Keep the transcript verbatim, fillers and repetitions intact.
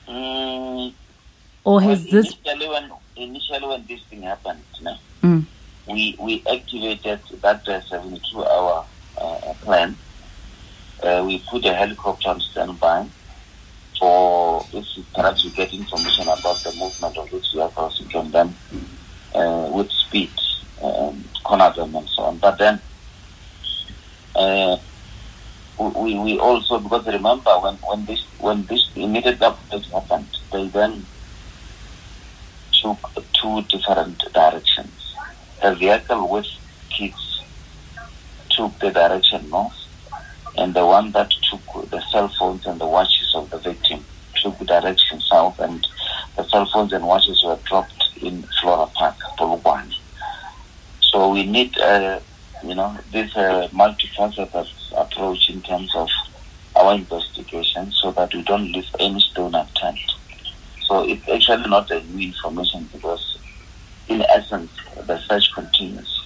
Mm, or well, has this? initially when initially when this thing happened, you know, Mm. we we activated that uh, seventy-two hour uh, plan. Uh, we put a helicopter on standby for if perhaps we get information about the movement of these vehicles, we can then uh, with speed um, corner them and so on. But then uh, we we also, because remember when when this when this immediate update happened, they then took two different directions. The vehicle with kids took the direction north, and the one that took the cell phones and the watches of the victim took the direction south, and the cell phones and watches were dropped in Flora Park, Polokwane. So we need, uh, you know, this uh, multifaceted approach in terms of our investigation, so that we don't leave any stone unturned. So it's actually not a new information, because in essence the search continues.